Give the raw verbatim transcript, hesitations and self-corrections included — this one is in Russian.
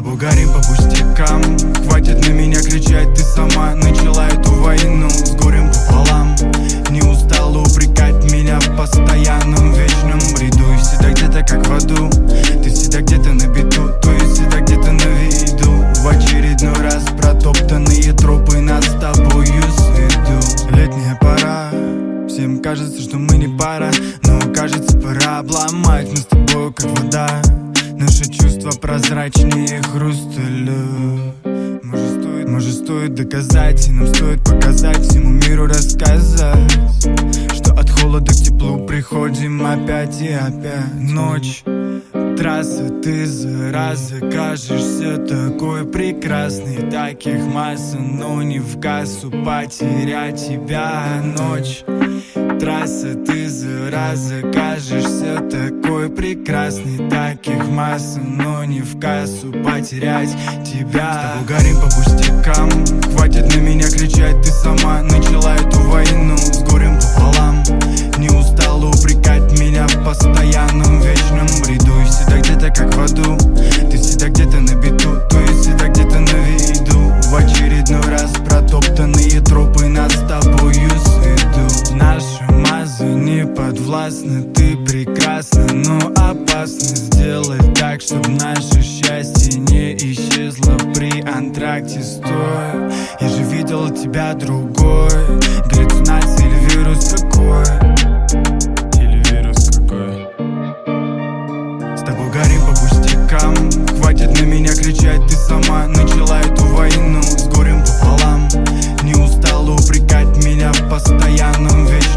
тобой горим по пустякам. Хватит на меня кричать, ты сама начала эту войну с горем пополам. Не устала упрекать меня в постоянном вечном бреду. И всегда где-то как в аду, ты всегда где-то на беду, то есть всегда где-то на виду. В очередной раз протоптанные тропы нас с тобою сведу. Летняя пора, всем кажется, что мы не пара, но кажется, пора обломать. Мы с тобой как вода, наши чувства прозрачнее хрусталя. Может стоит, может стоит доказать, и нам стоит показать всему миру, рассказать, что от холода к теплу приходим опять и опять. Ночь, трасса, ты зараза, кажешься такой прекрасный. Таких масса, но не в кассу потерять тебя. Ночь, трасса, ты зараза, кажешься такой прекрасный. Таких масса, но не в кассу потерять тебя. С тобой горим по пустякам. Хватит на меня кричать, ты сама начала эту войну с горем пополам. Не устала упрекать меня в постоянном вечном бреду. И всегда где-то как в аду, ты всегда где-то на беду, то есть всегда где-то на виду. В очередной раз протоптанные тропы нас с тобою сведу. Наша маза не подвластна, ты прекрасна, но опасно сделать так, чтобы наше счастье не исчезло при антракте. Стой, я же видел тебя другой. Галлюцинация или вирус какой? Или вирус какой? С тобой горим по пустякам. Хватит на меня кричать, ты сама начала эту войну с горем пополам. Не устала упрекать меня в постоянном вечном